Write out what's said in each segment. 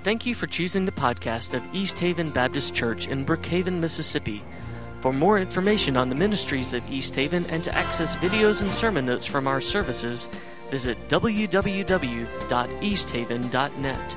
Thank you for choosing the podcast of East Haven Baptist Church in Brookhaven, Mississippi. For more information on the ministries of East Haven and to access videos and sermon notes from our services, visit www.easthaven.net.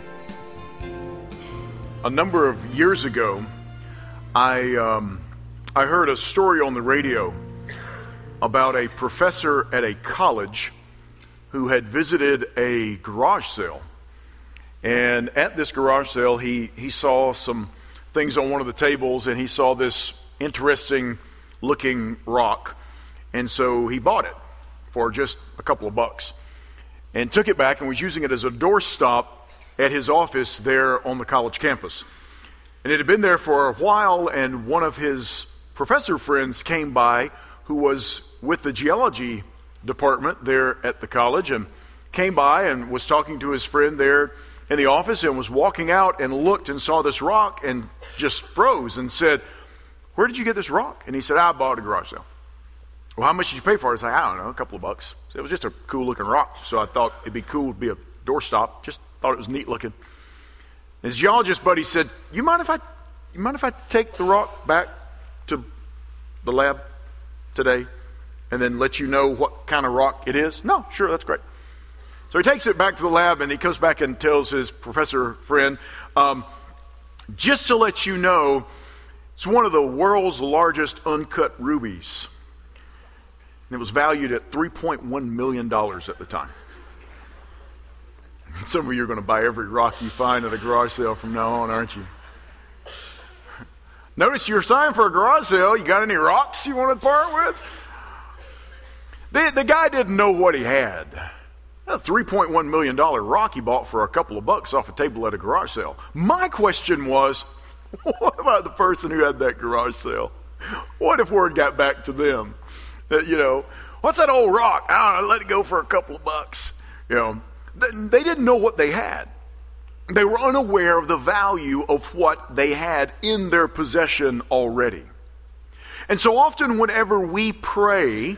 A number of years ago, I heard a story on the radio about a professor at a college who had visited a garage sale. And at this garage sale, he saw some things on one of the tables, and he saw this interesting looking rock. And so he bought it for just a couple of bucks and took it back and was using it as a doorstop at his office there on the college campus. And it had been there for a while, and one of his professor friends came by who was with the geology department there at the college, and came by and was talking to his friend there in the office, and was walking out and looked and saw this rock and just froze and said, "Where did you get this rock?" And he said, "I bought it at a garage sale." "Well, how much did you pay for it?" I said, "I don't know, a couple of bucks." So it was just a cool looking rock, so I thought it'd be cool to be a doorstop. Just thought it was neat looking. His geologist buddy said, you mind if I take the rock back to the lab today and then let you know what kind of rock it is? "No, sure, that's great." So he takes it back to the lab, and he comes back and tells his professor friend, just to let you know, it's one of the world's largest uncut rubies. And it was valued at $3.1 million at the time. Some of you are going to buy every rock you find at a garage sale from now on, aren't you? Notice you're signed for a garage sale. You got any rocks you want to part with? The guy didn't know what he had. A $3.1 million rock he bought for a couple of bucks off a table at a garage sale. My question was, what about the person who had that garage sale? What if word got back to them that, what's that old rock? I don't know, let it go for a couple of bucks. They didn't know what they had. They were unaware of the value of what they had in their possession already. And so often whenever we pray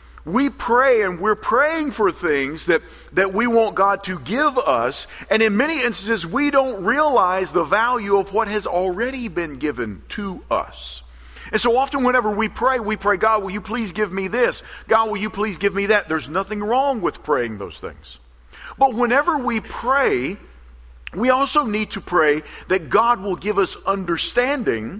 and we're praying for things that we want God to give us, and in many instances we don't realize the value of what has already been given to us. And so often whenever we pray, "God, will you please give me this? God, will you please give me that?" There's nothing wrong with praying those things. But whenever we pray, we also need to pray that God will give us understanding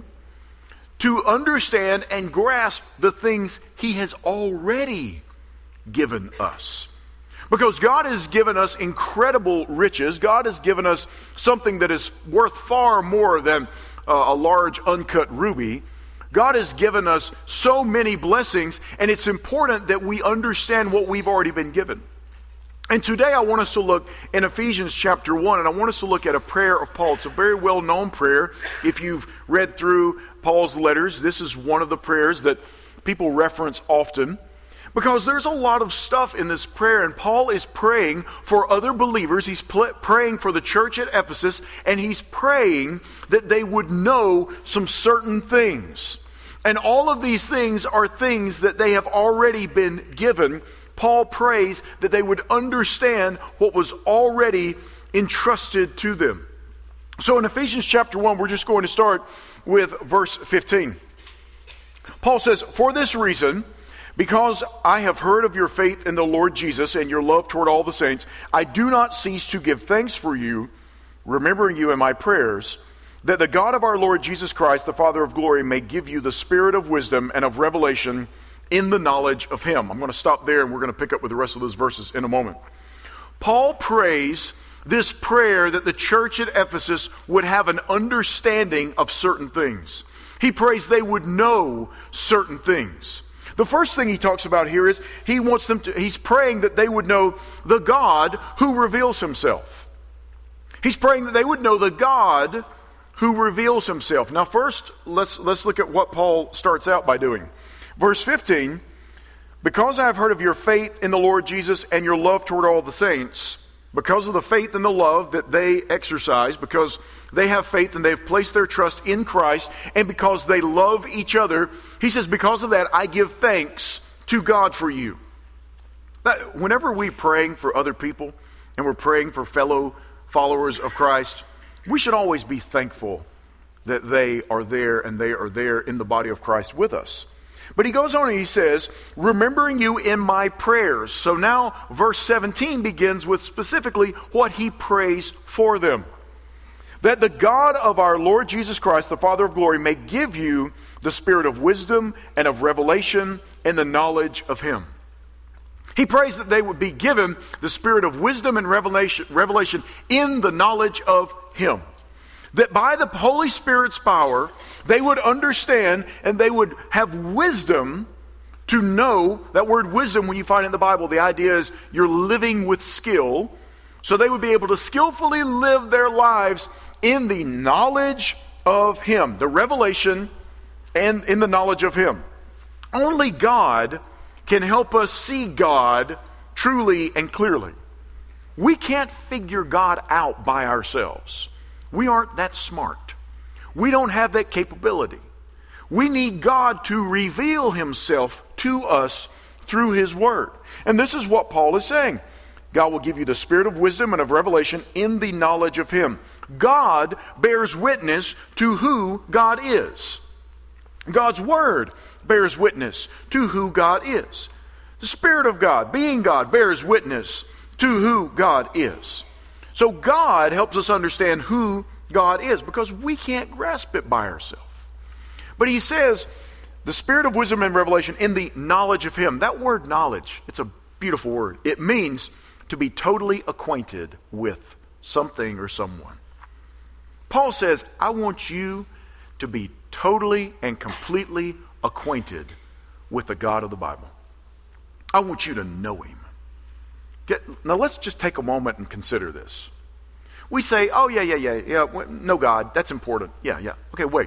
to understand and grasp the things He has already given us. Because God has given us incredible riches. God has given us something that is worth far more than a large uncut ruby. God has given us so many blessings, and it's important that we understand what we've already been given. And today I want us to look in Ephesians chapter 1, and I want us to look at a prayer of Paul. It's a very well-known prayer. If you've read through Paul's letters, this is one of the prayers that people reference often, because there's a lot of stuff in this prayer, and Paul is praying for other believers. He's praying for the church at Ephesus, and he's praying that they would know some certain things. And all of these things are things that they have already been given. Paul prays that they would understand what was already entrusted to them. So in Ephesians chapter 1, we're just going to start with verse 15. Paul says, "For this reason, because I have heard of your faith in the Lord Jesus and your love toward all the saints, I do not cease to give thanks for you, remembering you in my prayers, that the God of our Lord Jesus Christ, the Father of glory, may give you the spirit of wisdom and of revelation in the knowledge of Him." I'm going to stop there, and we're going to pick up with the rest of those verses in a moment. Paul prays this prayer that the church at Ephesus would have an understanding of certain things. He prays they would know certain things. The first thing he talks about here is he's praying that they would know the God who reveals Himself. He's praying that they would know the God who reveals Himself. Now first, let's look at what Paul starts out by doing. Verse 15, "Because I have heard of your faith in the Lord Jesus and your love toward all the saints," because of the faith and the love that they exercise, because they have faith and they've placed their trust in Christ, and because they love each other, he says, because of that, I give thanks to God for you. Whenever we're praying for other people and we're praying for fellow followers of Christ, We should always be thankful that they are there and they are there in the body of Christ with us. But he goes on and he says, remembering you in my prayers. So now verse 17 begins with specifically what he prays for them. That the God of our Lord Jesus Christ, the Father of glory, may give you the spirit of wisdom and of revelation and the knowledge of him. He prays that they would be given the spirit of wisdom and revelation in the knowledge of him. That by the Holy Spirit's power, they would understand and they would have wisdom to know. That word wisdom, when you find it in the Bible, the idea is you're living with skill. So they would be able to skillfully live their lives in the knowledge of him, the revelation and in the knowledge of him. Only God can help us see God truly and clearly. We can't figure God out by ourselves. We aren't that smart. We don't have that capability. We need God to reveal himself to us through his word. And this is what Paul is saying. God will give you the spirit of wisdom and of revelation in the knowledge of him. God bears witness to who God is. God's word bears witness to who God is. The Spirit of God, being God, bears witness to who God is. So God helps us understand who God is because we can't grasp it by ourselves. But he says, the spirit of wisdom and revelation in the knowledge of him. That word knowledge, it's a beautiful word. It means to be totally acquainted with something or someone. Paul says, I want you to be totally and completely acquainted with the God of the Bible. I want you to know him. Now let's just take a moment and consider this. We say, oh yeah, know God, that's important. Yeah. Okay, wait.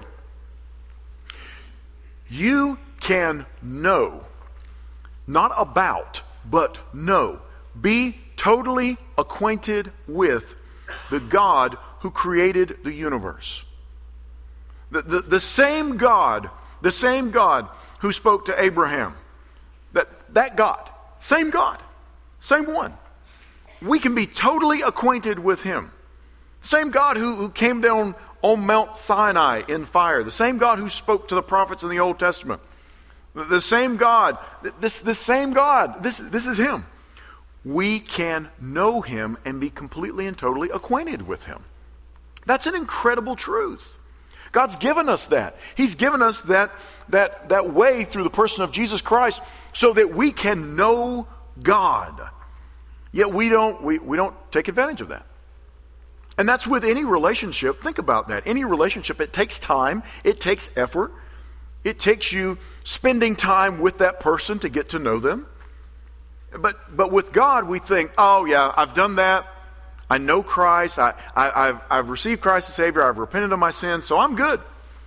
You can know, not about, but know. Be totally acquainted with the God who created the universe. The same God who spoke to Abraham, that God, same one. We can be totally acquainted with him. The same God who came down on Mount Sinai in fire. The same God who spoke to the prophets in the Old Testament. The same God, this same God, this is him. We can know him and be completely and totally acquainted with him. That's an incredible truth. God's given us that. He's given us that way through the person of Jesus Christ so that we can know God. Yet we don't take advantage of that. And that's with any relationship. Think about that. Any relationship, it takes time, it takes effort. It takes you spending time with that person to get to know them. But with God, we think, oh yeah, I've done that. I know Christ. I've received Christ as Savior. I've repented of my sins, so I'm good.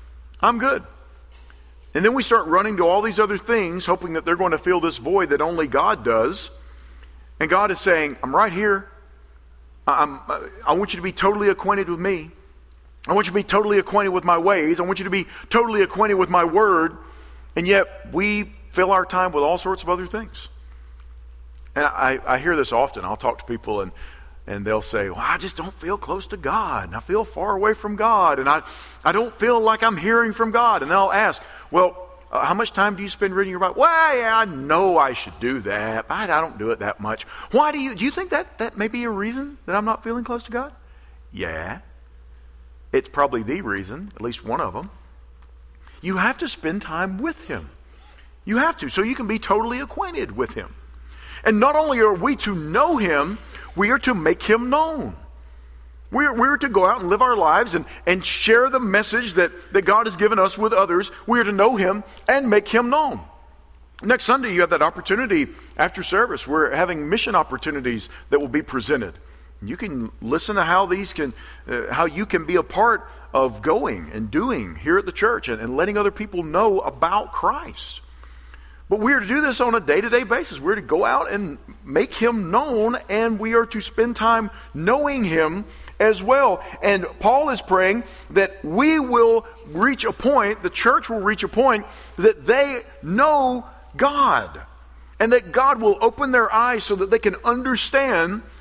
And then we start running to all these other things, hoping that they're going to fill this void that only God does. And God is saying, I'm right here. I want you to be totally acquainted with me. I want you to be totally acquainted with my ways. I want you to be totally acquainted with my word. And yet we fill our time with all sorts of other things. And I hear this often. I'll talk to people and they'll say, well, I just don't feel close to God. And I feel far away from God. And I don't feel like I'm hearing from God. And they'll ask, well, how much time do you spend reading your Bible? Well, yeah, I know I should do that. I don't do it that much. Why do you think that may be a reason that I'm not feeling close to God? Yeah. It's probably the reason, at least one of them. You have to spend time with him. You have to, so you can be totally acquainted with him. And not only are we to know him, we are to make him known. We're to go out and live our lives and share the message that God has given us with others. We are to know him and make him known. Next Sunday, you have that opportunity after service. We're having mission opportunities that will be presented. You can listen to how how you can be a part of going and doing here at the church and letting other people know about Christ. But we are to do this on a day-to-day basis. We're to go out and make him known, and we are to spend time knowing him as well. And Paul is praying that we will reach a point, the church will reach a point, that they know God. And that God will open their eyes so that they can understand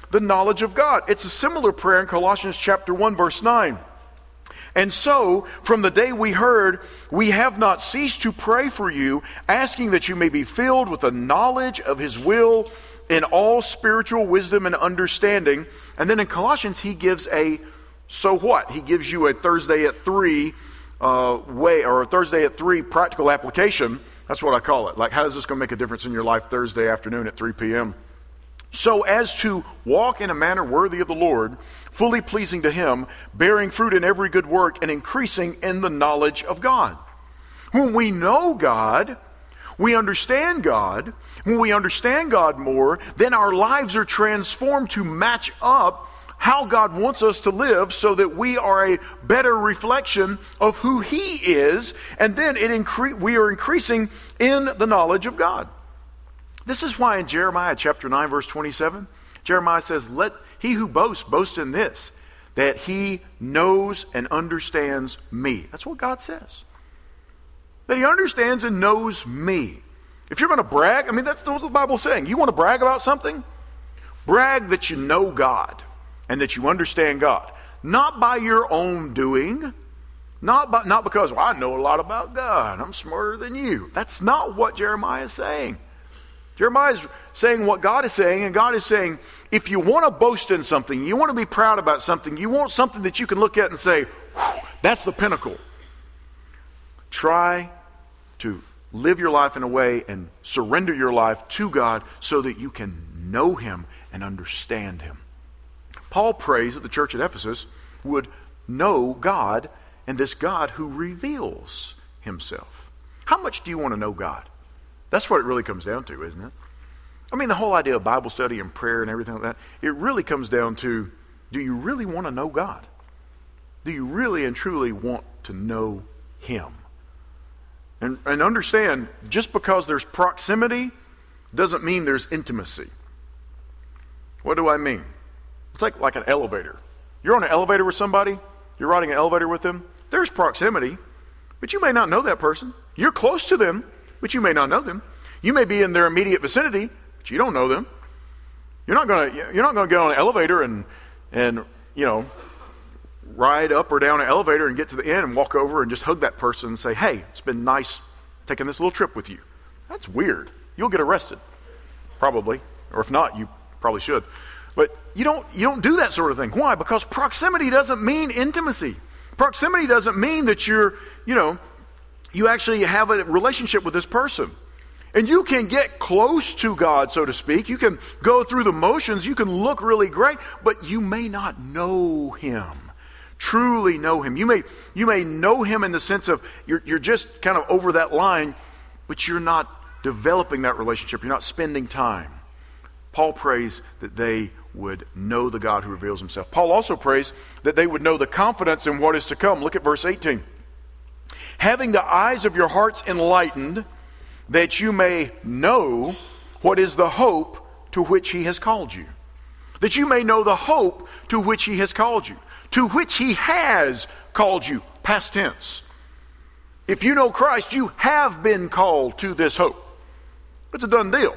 the knowledge of God. It's a similar prayer in Colossians chapter 1, verse 9. And so, from the day we heard, we have not ceased to pray for you, asking that you may be filled with the knowledge of His will in all spiritual wisdom and understanding. And then in Colossians, he gives a so what? He gives you a Thursday at 3 or a Thursday at 3 practical application. That's what I call it. Like, how is this going to make a difference in your life Thursday afternoon at 3 p.m.? So as to walk in a manner worthy of the Lord, fully pleasing to Him, bearing fruit in every good work, and increasing in the knowledge of God. When we know God, we understand God. When we understand God more, then our lives are transformed to match up how God wants us to live so that we are a better reflection of who He is, and then we are increasing in the knowledge of God. This is why in Jeremiah chapter 9, verse 27, Jeremiah says, "Let he who boasts boast in this, that he knows and understands me." That's what God says. That He understands and knows me. If you're going to brag, that's what the Bible's saying. You want to brag about something? Brag that you know God and that you understand God. Not by your own doing. Not because, well, I know a lot about God. I'm smarter than you. That's not what Jeremiah is saying. Jeremiah is saying what God is saying, and God is saying, if you want to boast in something, you want to be proud about something, you want something that you can look at and say, that's the pinnacle. Try to live your life in a way and surrender your life to God so that you can know Him and understand Him. Paul prays that the church at Ephesus would know God, and this God who reveals Himself. How much do you want to know God? That's what it really comes down to, isn't it? The whole idea of Bible study and prayer and everything like that, it really comes down to, do you really want to know God? Do you really and truly want to know Him? And understand, just because there's proximity doesn't mean there's intimacy. What do I mean? It's like an elevator. You're on an elevator with somebody, you're riding an elevator with them, there's proximity, but you may not know that person. You're close to them, but you may not know them. You may be in their immediate vicinity, but you don't know them. You're not going to get on an elevator and ride up or down an elevator and get to the end and walk over and just hug that person and say, "Hey, it's been nice taking this little trip with you." That's weird. You'll get arrested, probably, or if not, you probably should. But you don't do that sort of thing. Why? Because proximity doesn't mean intimacy. Proximity doesn't mean that you actually have a relationship with this person. And you can get close to God, so to speak. You can go through the motions. You can look really great, but you may not know Him. Truly know Him. You may know Him in the sense of you're just kind of over that line, but you're not developing that relationship. You're not spending time. Paul prays that they would know the God who reveals Himself. Paul also prays that they would know the confidence in what is to come. Look at verse 18. Having the eyes of your hearts enlightened, that you may know what is the hope to which He has called you. That you may know the hope to which He has called you. To which He has called you. Past tense. If you know Christ, you have been called to this hope. It's a done deal.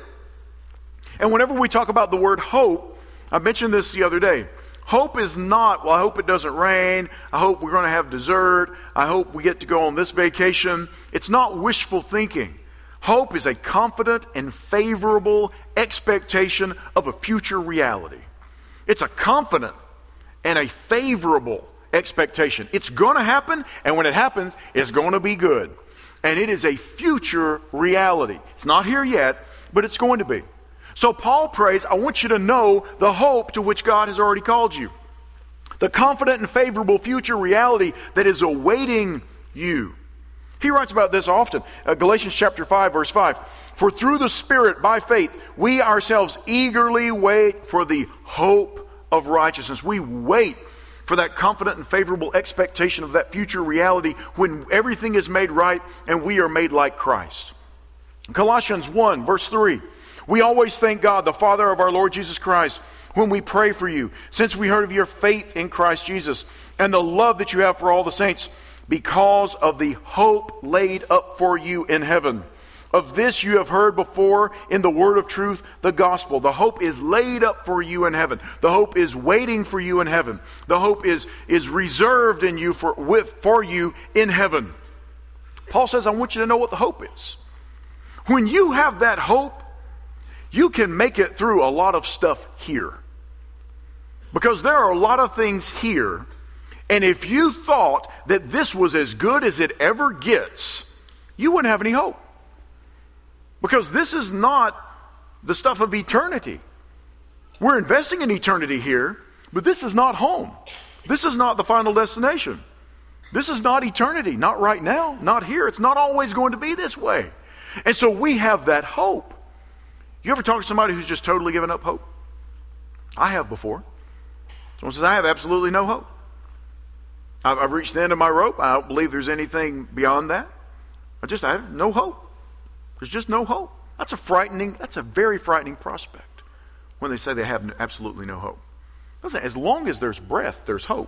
And whenever we talk about the word hope, I mentioned this the other day. Hope is not, well, I hope it doesn't rain. I hope we're going to have dessert. I hope we get to go on this vacation. It's not wishful thinking. Hope is a confident and favorable expectation of a future reality. It's a confident and a favorable expectation. It's going to happen, and when it happens, it's going to be good. And it is a future reality. It's not here yet, but it's going to be. So Paul prays, I want you to know the hope to which God has already called you. The confident and favorable future reality that is awaiting you. He writes about this often. Galatians chapter 5, verse 5. For through the Spirit, by faith, we ourselves eagerly wait for the hope of righteousness. We wait for that confident and favorable expectation of that future reality when everything is made right and we are made like Christ. Colossians 1, verse 3. We always thank God, the Father of our Lord Jesus Christ, when we pray for you, since we heard of your faith in Christ Jesus and the love that you have for all the saints, because of the hope laid up for you in heaven. Of this you have heard before in the word of truth, the gospel. The hope is laid up for you in heaven. The hope is waiting for you in heaven. The hope is reserved in you for you in heaven. Paul says, I want you to know what the hope is. When you have that hope, you can make it through a lot of stuff here. Because there are a lot of things here, and if you thought that this was as good as it ever gets, you wouldn't have any hope. Because this is not the stuff of eternity. We're investing in eternity here, but this is not home. This is not the final destination. This is not eternity. Not right now. Not here. It's not always going to be this way. And so we have that hope. You ever talk to somebody who's just totally given up hope? I have before. Someone says, I have absolutely no hope. I've reached the end of my rope. I don't believe there's anything beyond that. I have no hope. There's just no hope. That's a very frightening prospect when they say they have absolutely no hope. Listen, as long as there's breath, there's hope.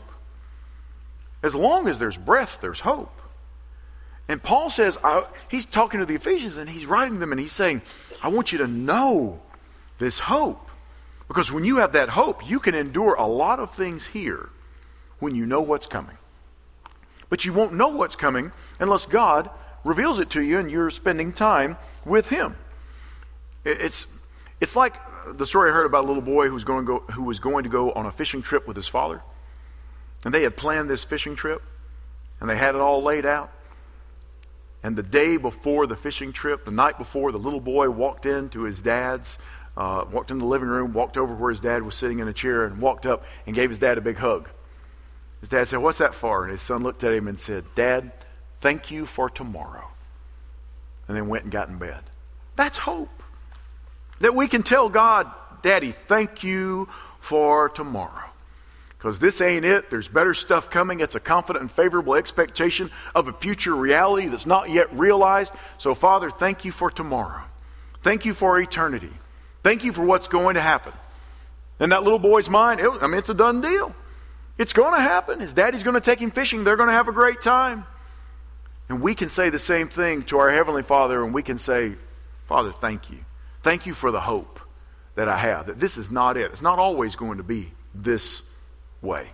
As long as there's breath, there's hope. And Paul says, he's talking to the Ephesians and he's writing them and he's saying, I want you to know this hope. Because when you have that hope, you can endure a lot of things here when you know what's coming. But you won't know what's coming unless God reveals it to you and you're spending time with Him. It's like the story I heard about a little boy who was going to go on a fishing trip with his father. And they had planned this fishing trip and they had it all laid out. And the day before the fishing trip, the night before, the little boy walked into his dad's, walked in the living room, walked over where his dad was sitting in a chair and walked up and gave his dad a big hug. His dad said, what's that for? And his son looked at him and said, Dad, thank you for tomorrow. And then went and got in bed. That's hope. That we can tell God, Daddy, thank you for tomorrow. Because this ain't it. There's better stuff coming. It's a confident and favorable expectation of a future reality that's not yet realized. So, Father, thank you for tomorrow. Thank you for eternity. Thank you for what's going to happen. In that little boy's mind, it's a done deal. It's going to happen. His daddy's going to take him fishing. They're going to have a great time. And we can say the same thing to our Heavenly Father, and we can say, Father, thank you. Thank you for the hope that I have, that this is not it. It's not always going to be this way.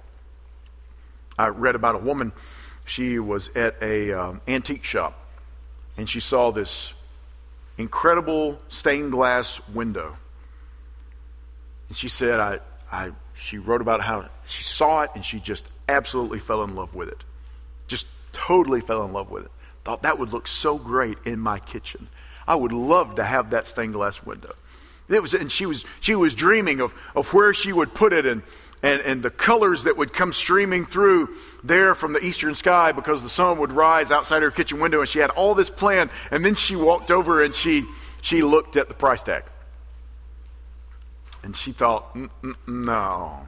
I read about a woman. She was at a antique shop, and she saw this incredible stained glass window. And she said, she wrote about how she saw it and she just absolutely fell in love with it. Just totally fell in love with it. Thought that would look so great in my kitchen. I would love to have that stained glass window. And she was dreaming of where she would put it and the colors that would come streaming through there from the eastern sky because the sun would rise outside her kitchen window, and she had all this planned. And then she walked over and she looked at the price tag. And she thought, no.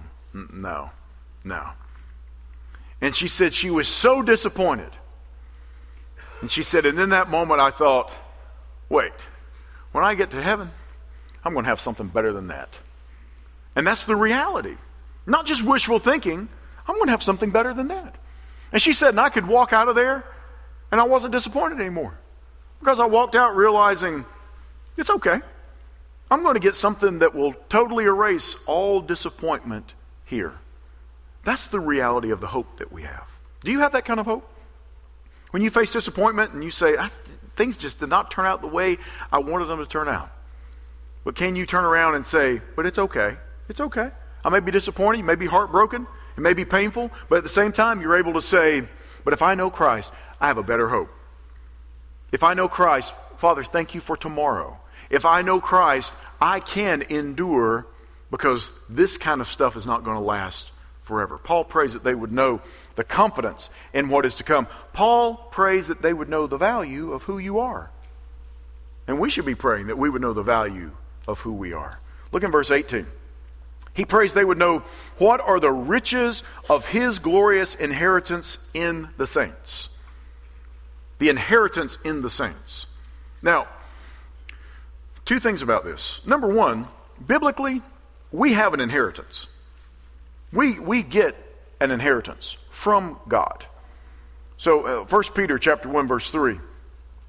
And she said she was so disappointed. And she said, and in that moment I thought, wait, when I get to heaven, I'm going to have something better than that. And that's the reality. Not just wishful thinking. I'm going to have something better than that. And she said, and I could walk out of there and I wasn't disappointed anymore. Because I walked out realizing it's okay. I'm going to get something that will totally erase all disappointment here. That's the reality of the hope that we have. Do you have that kind of hope? When you face disappointment and you say, things just did not turn out the way I wanted them to turn out. But can you turn around and say, but it's okay. It's okay. I may be disappointed. You may be heartbroken. It may be painful. But at the same time, you're able to say, but if I know Christ, I have a better hope. If I know Christ, Father, thank you for tomorrow. If I know Christ, I can endure because this kind of stuff is not going to last forever. Paul prays that they would know the confidence in what is to come. Paul prays that they would know the value of who you are. And we should be praying that we would know the value of who we are. Look in verse 18. He prays they would know what are the riches of his glorious inheritance in the saints. The inheritance in the saints. Now, two things about this. Number one, biblically, we have an inheritance. We get an inheritance from God. So 1 Peter chapter 1 verse 3.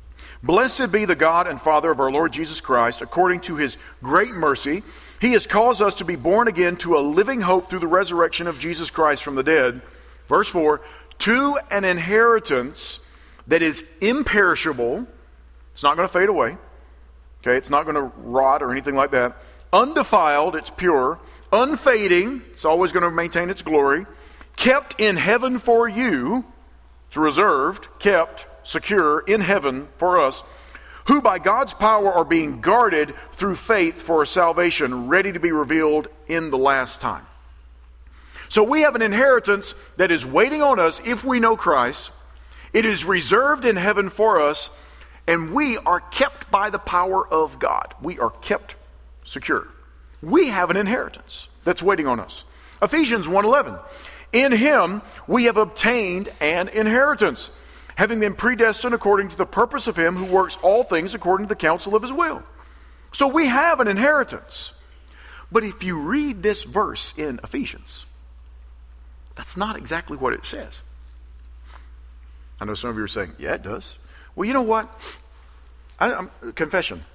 Blessed be the God and Father of our Lord Jesus Christ. According to his great mercy, he has caused us to be born again to a living hope through the resurrection of Jesus Christ from the dead. Verse 4, to an inheritance that is imperishable. It's not going to fade away. Okay, it's not going to rot or anything like that. Undefiled, it's pure. Unfading, it's always going to maintain its glory. Kept in heaven for you. It's reserved, kept, secure in heaven for us, who by God's power are being guarded through faith for a salvation ready to be revealed in the last time. So we have an inheritance that is waiting on us if we know Christ. It is reserved in heaven for us, and we are kept by the power of God. We are kept secure. We have an inheritance that's waiting on us. Ephesians 1:11. In him we have obtained an inheritance, having been predestined according to the purpose of him who works all things according to the counsel of his will. So we have an inheritance. But if you read this verse in Ephesians, that's not exactly what it says. I know some of you are saying, yeah, it does. Well, you know what? Confession.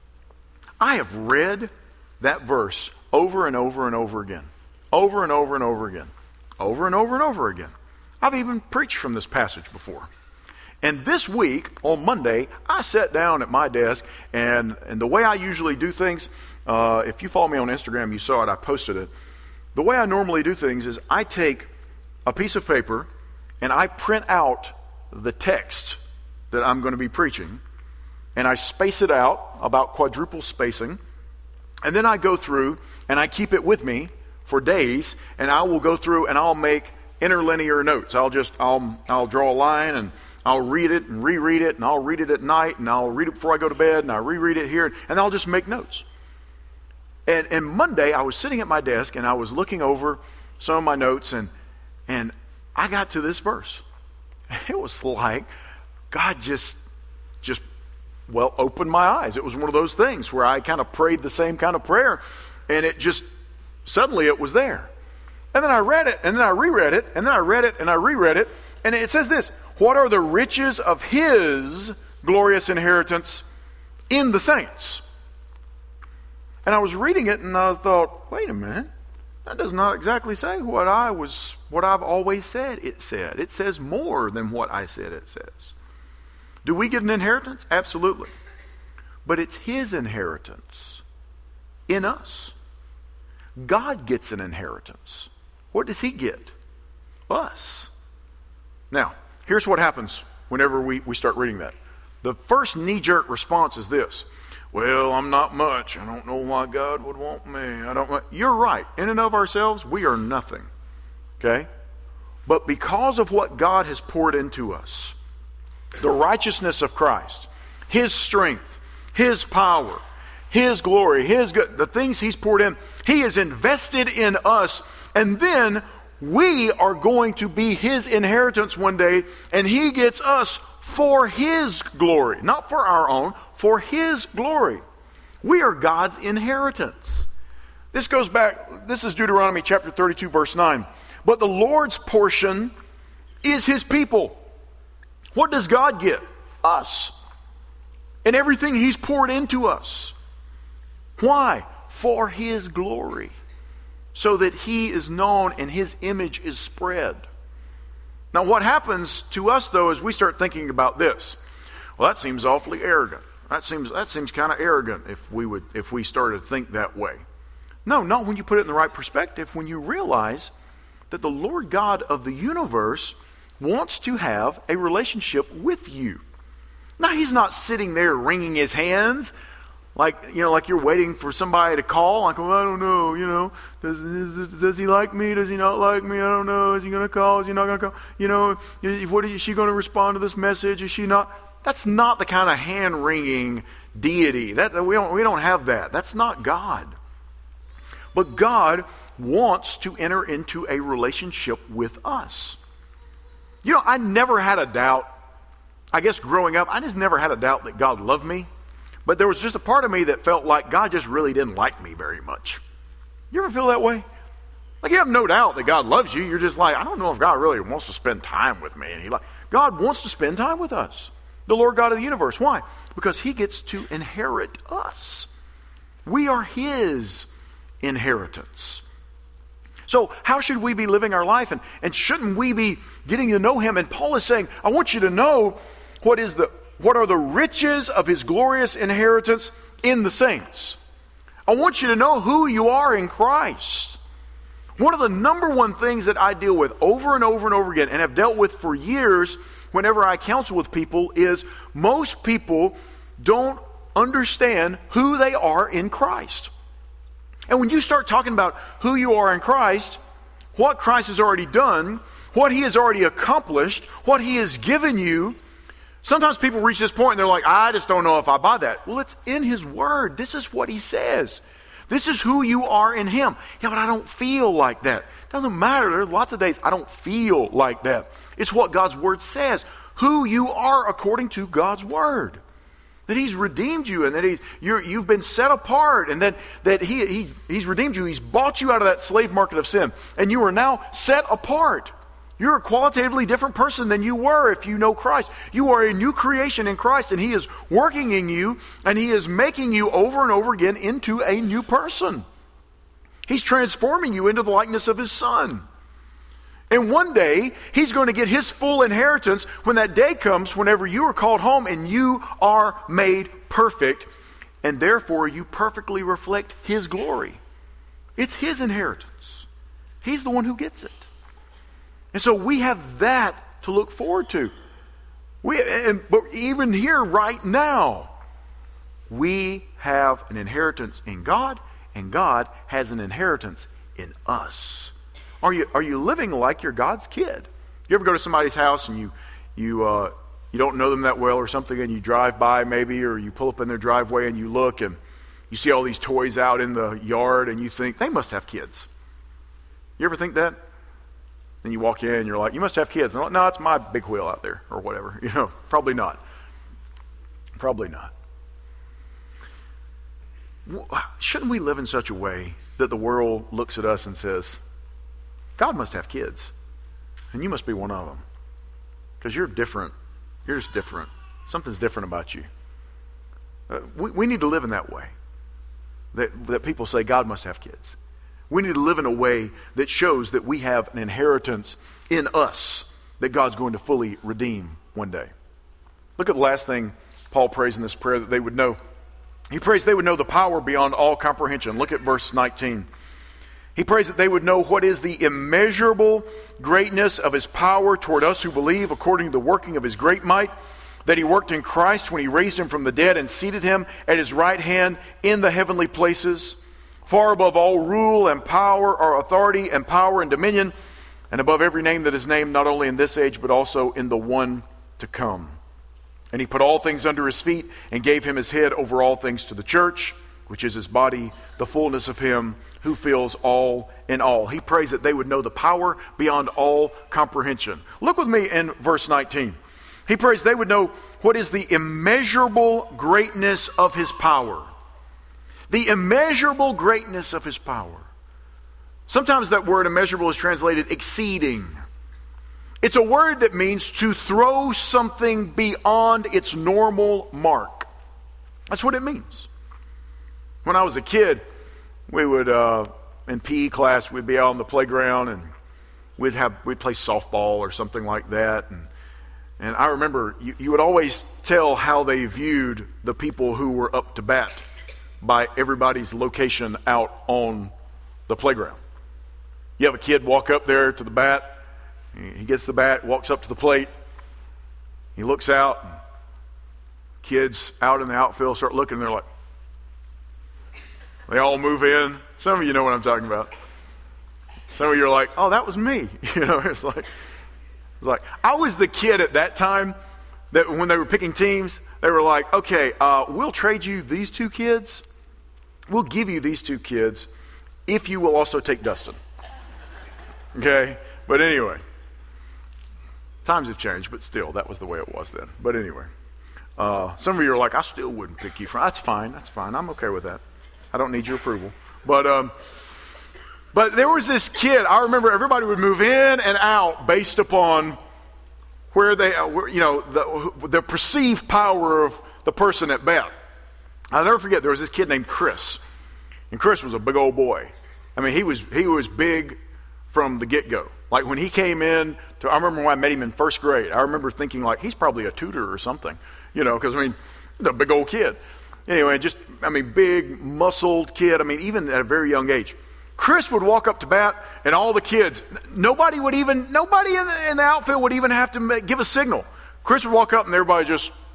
I have read that verse over and over and over again. Over and over and over again. Over and over and over again. I've even preached from this passage before. And this week, on Monday, I sat down at my desk, and the way I usually do things, if you follow me on Instagram, you saw it, I posted it. The way I normally do things is I take a piece of paper and I print out the text that I'm going to be preaching, and I space it out, about quadruple spacing, and then I go through and I keep it with me for days, and I will go through and I'll make interlinear notes. I'll draw a line, and I'll read it and reread it, and I'll read it at night, and I'll read it before I go to bed, and I'll reread it here, and I'll just make notes. And Monday, I was sitting at my desk, and I was looking over some of my notes, and I got to this verse. It was like God just opened my eyes. It was one of those things where I kind of prayed the same kind of prayer, and it just, suddenly it was there. And then I read it, and then I reread it, and then I read it, and I reread it, and it says this: what are the riches of his glorious inheritance in the saints? And I was reading it, and I thought, wait a minute, that does not exactly say what I've always said it said. It says more than what I said it says. Do we get an inheritance? Absolutely. But it's his inheritance in us. God gets an inheritance. What does he get? Us. Now, here's what happens whenever we start reading that. The first knee-jerk response is this: well, I'm not much. I don't know why God would want me. You're right. In and of ourselves, we are nothing. Okay? But because of what God has poured into us, the righteousness of Christ, his strength, his power, his glory, his good, the things he's poured in, he has invested in us, and then we are going to be his inheritance one day, and he gets us for his glory, not for our own, for his glory. We are God's inheritance. This goes back, this is Deuteronomy chapter 32, verse 9. But the Lord's portion is his people. What does God get? Us. And everything he's poured into us. Why? For his glory. So that he is known and his image is spread. Now what happens to us, though, is we start thinking about this. Well, that seems awfully arrogant. That seems kind of arrogant if we started to think that way. No, not when you put it in the right perspective. When you realize that the Lord God of the universe wants to have a relationship with you. Now, he's not sitting there wringing his hands like you're waiting for somebody to call. Like, well, I don't know, does he like me? Does he not like me? I don't know. Is he going to call? Is he not going to call? Is she going to respond to this message? Is she not? That's not the kind of hand-wringing deity. We don't have that. That's not God. But God wants to enter into a relationship with us. I never had a doubt. I guess growing up, I just never had a doubt that God loved me. But there was just a part of me that felt like God just really didn't like me very much. You ever feel that way? Like, you have no doubt that God loves you. You're just like, I don't know if God really wants to spend time with me. And God wants to spend time with us. the Lord God of the universe. Why? Because he gets to inherit us. We are his inheritance. So how should we be living our life? And shouldn't we be getting to know him? And Paul is saying, I want you to know what are the riches of his glorious inheritance in the saints. I want you to know who you are in Christ. One of the number one things that I deal with over and over and over again, and have dealt with for years whenever I counsel with people, is most people don't understand who they are in Christ. And when you start talking about who you are in Christ, what Christ has already done, what he has already accomplished, what he has given you, sometimes people reach this point and they're like, I just don't know if I buy that. Well, it's in his word. This is what he says. This is who you are in him. Yeah, but I don't feel like that. Doesn't matter. There's lots of days I don't feel like that. It's what God's word says. Who you are according to God's word. That he's redeemed you, and that you've been set apart, and that he's redeemed you. He's bought you out of that slave market of sin, and you are now set apart. You're a qualitatively different person than you were if you know Christ. You are a new creation in Christ, and he is working in you, and he is making you over and over again into a new person. He's transforming you into the likeness of his Son. And one day, he's going to get his full inheritance when that day comes, whenever you are called home and you are made perfect, and therefore you perfectly reflect his glory. It's his inheritance. He's the one who gets it. And so we have that to look forward to. But even here right now, we have an inheritance in God, and God has an inheritance in us. Are you living like you're God's kid? You ever go to somebody's house and you don't know them that well or something, and you drive by maybe, or you pull up in their driveway and you look and you see all these toys out in the yard and you think, they must have kids. You ever think that? Then you walk in and you're like, you must have kids. And no, it's my big wheel out there or whatever. Probably not. Probably not. Shouldn't we live in such a way that the world looks at us and says, God must have kids, and you must be one of them, because you're different. You're just different. Something's different about you. We need to live in that way, that people say God must have kids. We need to live in a way that shows that we have an inheritance in us that God's going to fully redeem one day. Look at the last thing Paul prays in this prayer that they would know. He prays they would know the power beyond all comprehension. Look at verse 19. He prays that they would know what is the immeasurable greatness of his power toward us who believe, according to the working of his great might, that he worked in Christ when he raised him from the dead and seated him at his right hand in the heavenly places, far above all rule and power or authority and power and dominion, and above every name that is named, not only in this age but also in the one to come. And he put all things under his feet and gave him his head over all things to the church, which is his body, the fullness of him who fills all in all. He prays that they would know the power beyond all comprehension. Look with me in verse 19. He prays they would know what is the immeasurable greatness of his power. The immeasurable greatness of his power. Sometimes that word immeasurable is translated exceeding. It's a word that means to throw something beyond its normal mark. That's what it means. When I was a kid, we would, in PE class, we'd be out on the playground and we'd play softball or something like that. And I remember you would always tell how they viewed the people who were up to bat by everybody's location out on the playground. You have a kid walk up there to the bat. He gets the bat, walks up to the plate. He looks out. Kids out in the outfield start looking, and they're like, they all move in. Some of you know what I'm talking about. Some of you are like, oh, that was me. It's like I was the kid at that time that when they were picking teams, they were like, okay, we'll trade you these two kids. We'll give you these two kids if you will also take Dustin. Okay? But anyway, times have changed, but still, that was the way it was then. But anyway, some of you are like, I still wouldn't pick you. That's fine. I'm okay with that. I don't need your approval. But there was this kid. I remember everybody would move in and out based upon where they, the perceived power of the person at bat. I'll never forget, there was this kid named Chris. And Chris was a big old boy. I mean, he was big from the get-go. Like when he came in, I remember when I met him in first grade, I remember thinking like, he's probably a tutor or something, because he's a big old kid. Anyway, big, muscled kid. Even at a very young age. Chris would walk up to bat, and all the kids, nobody in the outfield would even have to give a signal. Chris would walk up, and everybody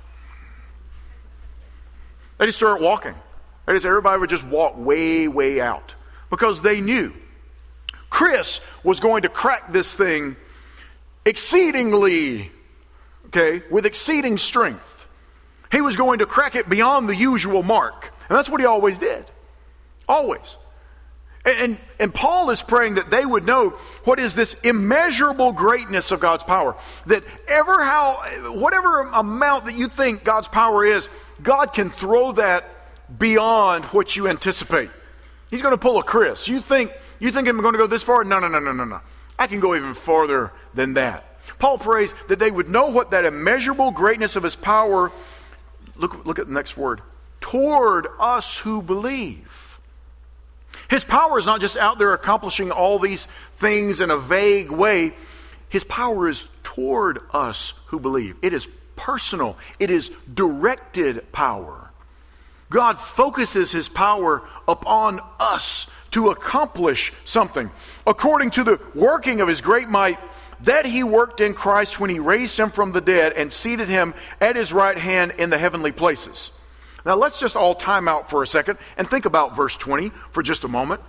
they just started walking. Everybody would just walk way, way out because they knew Chris was going to crack this thing exceedingly, with exceeding strength. He was going to crack it beyond the usual mark. And that's what he always did. Always. And Paul is praying that they would know what is this immeasurable greatness of God's power. That whatever amount that you think God's power is, God can throw that beyond what you anticipate. He's going to pull a Chris. You think I'm going to go this far? No. I can go even farther than that. Paul prays that they would know what that immeasurable greatness of his power, look at the next word, toward us who believe. His power is not just out there accomplishing all these things in a vague way. His power is toward us who believe. It is personal. It is directed power. God focuses his power upon us to accomplish something according to the working of his great might that he worked in Christ when he raised him from the dead and seated him at his right hand in the heavenly places. Now let's just all time out for a second and think about verse 20 for just a moment.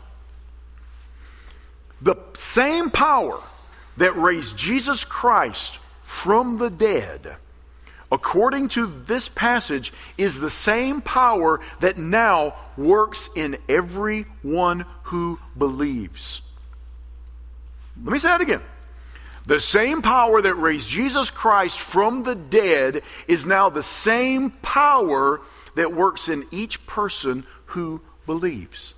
The same power that raised Jesus Christ from the dead, according to this passage, is the same power that now works in everyone who believes. Let me say that again. The same power that raised Jesus Christ from the dead is now the same power that works in each person who believes.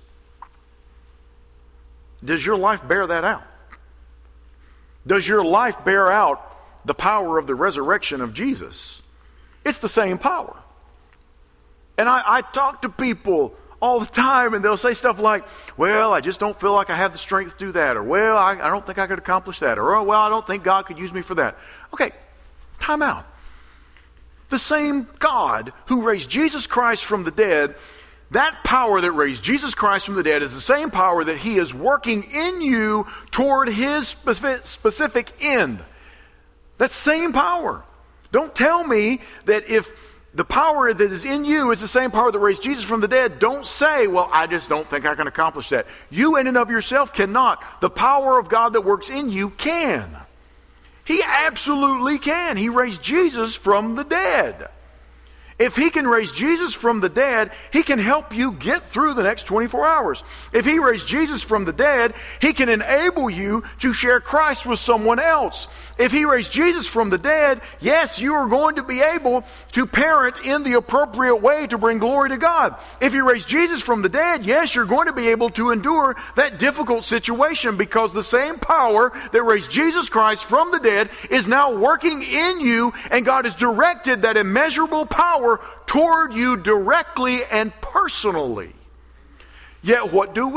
Does your life bear that out? Does your life bear out the power of the resurrection of Jesus? It's the same power. And I talk to people all the time, and they'll say stuff like, well, I just don't feel like I have the strength to do that, or well, I don't think I could accomplish that, or oh, well, I don't think God could use me for that. Okay, time out. The same God who raised Jesus Christ from the dead, that power that raised Jesus Christ from the dead is the same power that he is working in you toward his specific end. That same power. Don't tell me that if the power that is in you is the same power that raised Jesus from the dead, don't say, well, I just don't think I can accomplish that. You in and of yourself cannot. The power of God that works in you can. He absolutely can. He raised Jesus from the dead. If he can raise Jesus from the dead, he can help you get through the next 24 hours. If he raised Jesus from the dead, he can enable you to share Christ with someone else. If he raised Jesus from the dead, yes, you are going to be able to parent in the appropriate way to bring glory to God. If he raised Jesus from the dead, yes, you're going to be able to endure that difficult situation because the same power that raised Jesus Christ from the dead is now working in you, and God has directed that immeasurable power toward you directly and personally. Yet what do?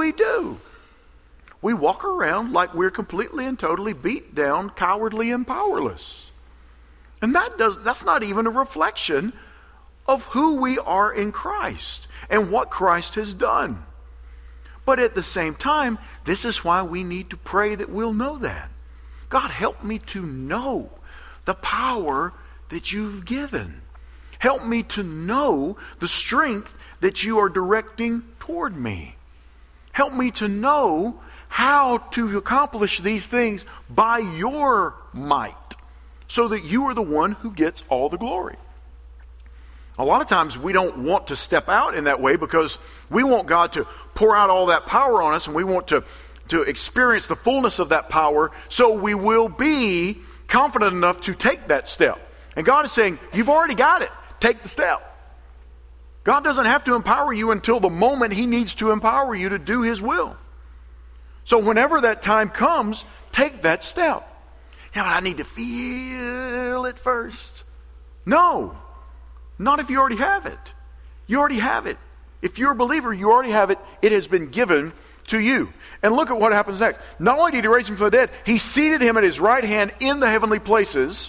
We walk around like we're completely and totally beat down, cowardly, and powerless. And that's not even a reflection of who we are in Christ and what Christ has done. But at the same time, this is why we need to pray that we'll know that. God, help me to know the power that you've given. Help me to know the strength that you are directing toward me. Help me to know how to accomplish these things by your might, so that you are the one who gets all the glory. A lot of times we don't want to step out in that way because we want God to pour out all that power on us, and we want to experience the fullness of that power, so we will be confident enough to take that step. And God is saying, you've already got it. Take the step. God doesn't have to empower you until the moment he needs to empower you to do his will. So whenever that time comes, take that step. Yeah, but I need to feel it first. No, not if you already have it. You already have it. If you're a believer, you already have it. It has been given to you. And look at what happens next. Not only did he raise him from the dead, he seated him at his right hand in the heavenly places,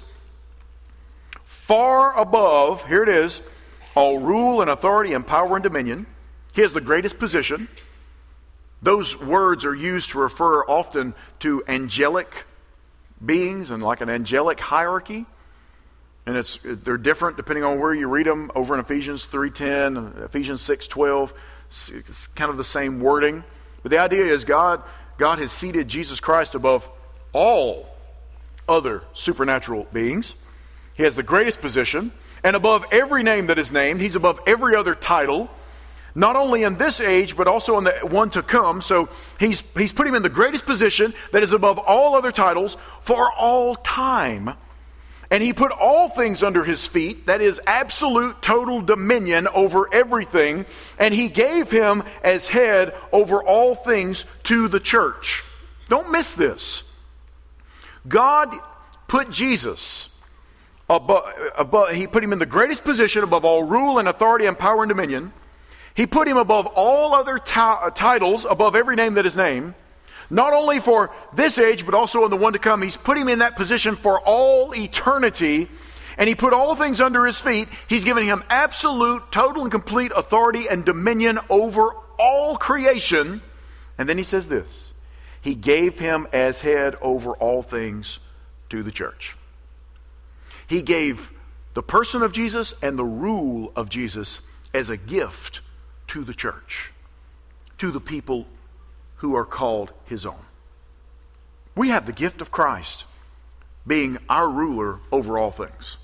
far above, here it is, all rule and authority and power and dominion. He has the greatest position. Those words are used to refer often to angelic beings and like an angelic hierarchy. And they're different depending on where you read them. Over in Ephesians 3:10, Ephesians 6:12, it's kind of the same wording. But the idea is God has seated Jesus Christ above all other supernatural beings. He has the greatest position. And above every name that is named, he's above every other title. Not only in this age, but also in the one to come. So he's put him in the greatest position that is above all other titles for all time. And he put all things under his feet. That is absolute, total dominion over everything. And he gave him as head over all things to the church. Don't miss this. God put Jesus above, he put him in the greatest position above all rule and authority and power and dominion. He put him above all other titles, above every name that is named. Not only for this age, but also in the one to come. He's put him in that position for all eternity. And he put all things under his feet. He's given him absolute, total, and complete authority and dominion over all creation. And then he says this. He gave him as head over all things to the church. He gave the person of Jesus and the rule of Jesus as a gift to the church, to the people who are called his own. We have the gift of Christ being our ruler over all things.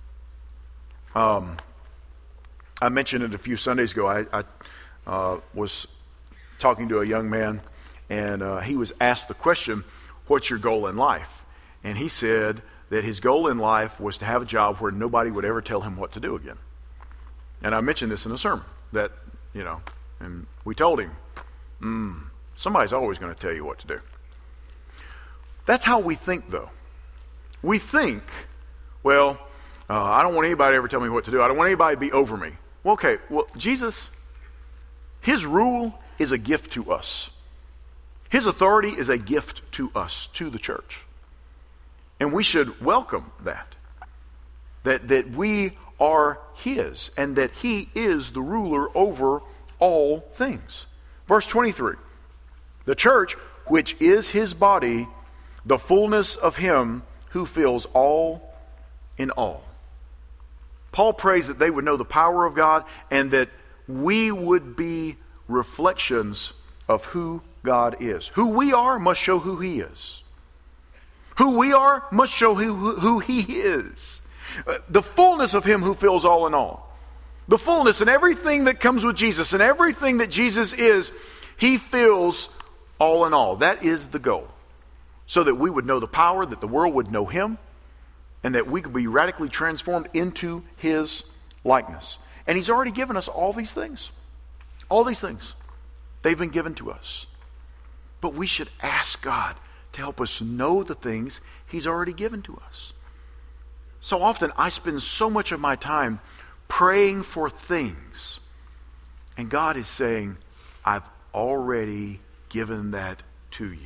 I mentioned it a few Sundays ago. I was talking to a young man, and he was asked the question, what's your goal in life? And he said that his goal in life was to have a job where nobody would ever tell him what to do again. And I mentioned this in a sermon that, and we told him, somebody's always going to tell you what to do. That's how we think, though. We think, well, I don't want anybody to ever tell me what to do. I don't want anybody to be over me. Well, okay, Jesus, his rule is a gift to us. His authority is a gift to us, to the church. And we should welcome that. That we are his, and that he is the ruler over all things. Verse 23, the church, which is his body, the fullness of him who fills all in all. Paul prays that they would know the power of God and that we would be reflections of who God is. Who we are must show who he is. Who we are must show who he is. The fullness of him who fills all in all. The fullness and everything that comes with Jesus and everything that Jesus is, he fills all in all. That is the goal. So that we would know the power, that the world would know him, and that we could be radically transformed into his likeness. And he's already given us all these things. All these things. They've been given to us. But we should ask God to help us know the things he's already given to us. So often I spend so much of my time praying for things. And God is saying, I've already given that to you.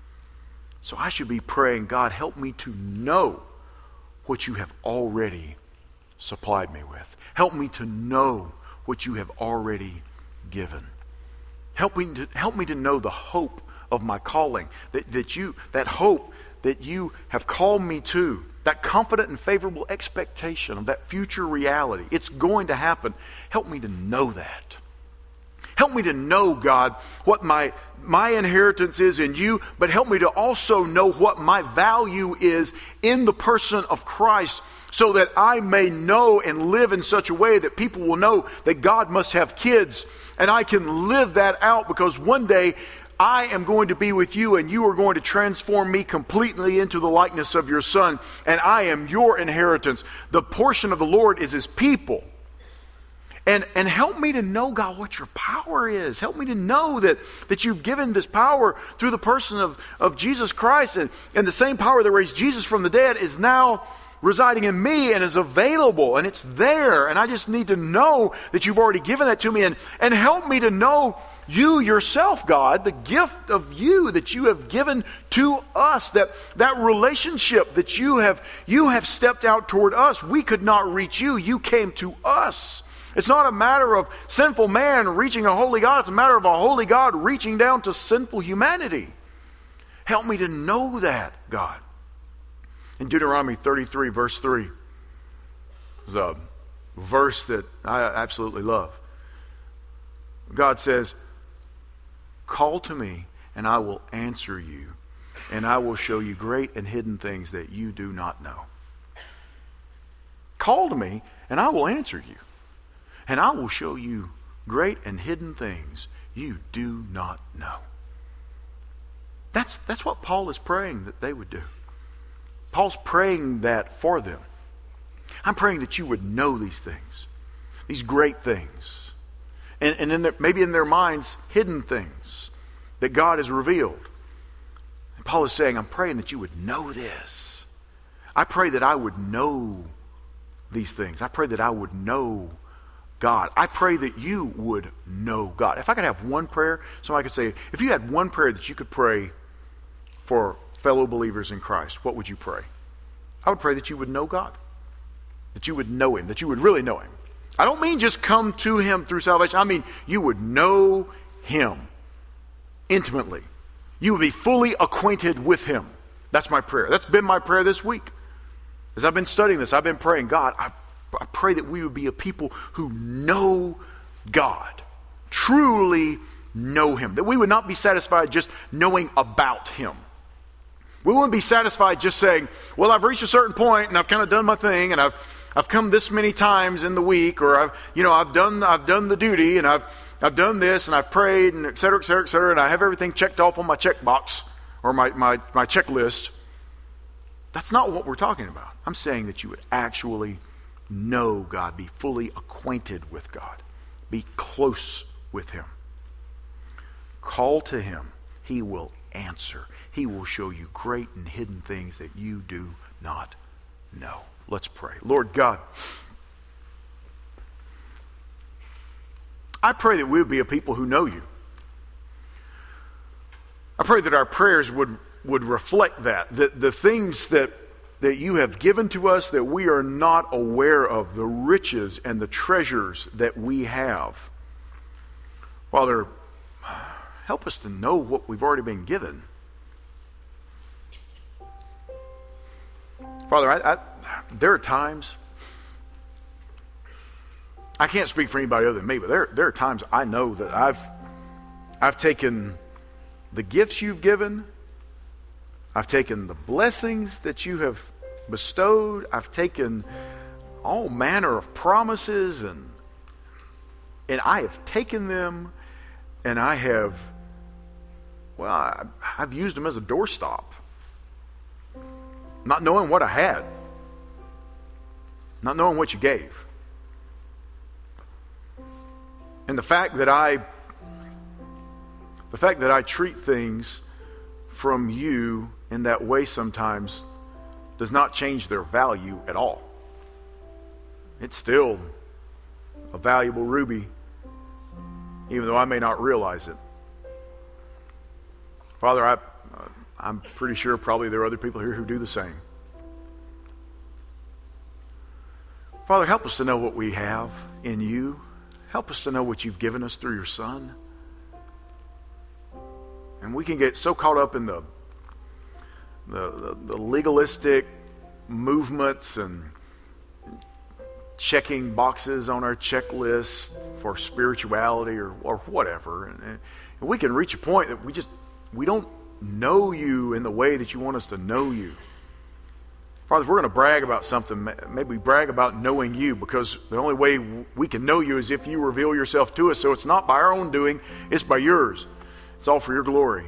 So I should be praying, God, help me to know what you have already supplied me with. Help me to know what you have already given. Help me to know the hope of my calling, that hope that you have called me to, that confident and favorable expectation of that future reality. It's going to happen. Help me to know that. Help me to know, God, what my inheritance is in you, but help me to also know what my value is in the person of Christ, so that I may know and live in such a way that people will know that God must have kids, and I can live that out, because one day I am going to be with you, and you are going to transform me completely into the likeness of your Son, and I am your inheritance. The portion of the Lord is his people. And help me to know, God, what your power is. Help me to know that you've given this power through the person of Jesus Christ. And the same power that raised Jesus from the dead is now residing in me and is available. And it's there. And I just need to know that you've already given that to me. And help me to know you yourself, God, the gift of you that you have given to us. That relationship that you have stepped out toward us. We could not reach you. You came to us. It's not a matter of sinful man reaching a holy God. It's a matter of a holy God reaching down to sinful humanity. Help me to know that, God. In Deuteronomy 33, verse 3, is a verse that I absolutely love. God says, call to me, and I will answer you, and I will show you great and hidden things that you do not know. Call to me, and I will answer you. And I will show you great and hidden things you do not know. That's what Paul is praying that they would do. Paul's praying that for them. I'm praying that you would know these things, these great things, and maybe in their minds, hidden things that God has revealed. And Paul is saying, I'm praying that you would know this. I pray that I would know these things. I pray that I would know God. I pray that you would know God. If I could have one prayer, somebody could say, if you had one prayer that you could pray for fellow believers in Christ, what would you pray? I would pray that you would know God. That you would know Him. That you would really know Him. I don't mean just come to Him through salvation. I mean you would know Him intimately. You would be fully acquainted with Him. That's my prayer. That's been my prayer this week. As I've been studying this, I've been praying, God, I pray that we would be a people who know God, truly know Him. That we would not be satisfied just knowing about Him. We wouldn't be satisfied just saying, well, I've reached a certain point and I've kind of done my thing and I've come this many times in the week, or I've done the duty and I've done this and I've prayed and et cetera, et cetera, et cetera, and I have everything checked off on my checkbox or my checklist. That's not what we're talking about. I'm saying that you would actually know God, be fully acquainted with God, be close with Him. Call to Him, He will answer. He will show you great and hidden things that you do not know. Let's pray. Lord God, I pray that we would be a people who know you. I pray that our prayers would reflect that the things that you have given to us that we are not aware of, the riches and the treasures that we have. Father, help us to know what we've already been given. Father, there are times, I can't speak for anybody other than me, but there are times I know that I've taken the gifts you've given, I've taken the blessings that you have bestowed, I've taken all manner of promises, and I have taken them, and I've used them as a doorstop. Not knowing what I had. Not knowing what you gave. And the fact that I treat things from you in that way sometimes does not change their value at all. It's still a valuable ruby, even though I may not realize it. Father, I'm pretty sure probably there are other people here who do the same. Father, help us to know what we have in you. Help us to know what you've given us through your Son. And we can get so caught up in the legalistic movements and checking boxes on our checklist for spirituality or whatever. And we can reach a point that we don't know you in the way that you want us to know you. Father, if we're going to brag about something, maybe brag about knowing you, because the only way we can know you is if you reveal yourself to us. So it's not by our own doing, it's by yours. It's all for your glory.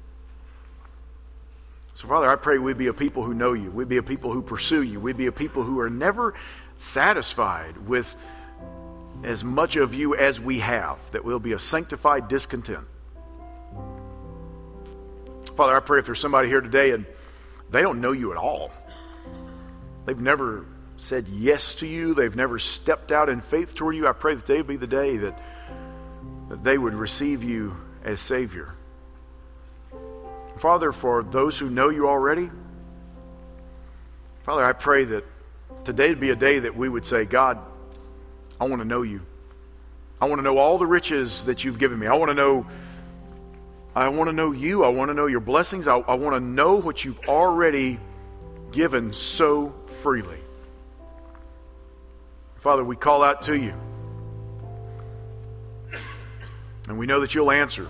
So Father, I pray we'd be a people who know you. We'd be a people who pursue you. We'd be a people who are never satisfied with as much of you as we have, that we'll be a sanctified discontent. Father, I pray if there's somebody here today and they don't know you at all, they've never said yes to you, they've never stepped out in faith toward you, I pray that today would be the day that they would receive you as Savior. Father, for those who know you already, Father, I pray that today would be a day that we would say, God, I want to know you. I want to know all the riches that you've given me. I want to know you. I want to know your blessings. I want to know what you've already given so freely. Father, we call out to you. And we know that you'll answer.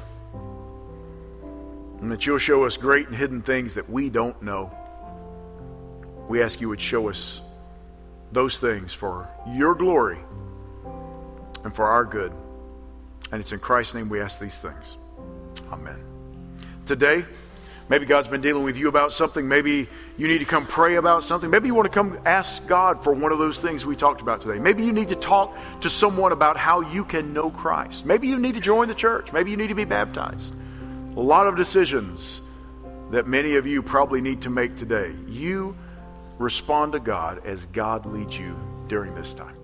And that you'll show us great and hidden things that we don't know. We ask you would show us those things for your glory and for our good. And it's in Christ's name we ask these things. Amen. Today, maybe God's been dealing with you about something. Maybe you need to come pray about something. Maybe you want to come ask God for one of those things we talked about today. Maybe you need to talk to someone about how you can know Christ. Maybe you need to join the church. Maybe you need to be baptized. A lot of decisions that many of you probably need to make today. You respond to God as God leads you during this time.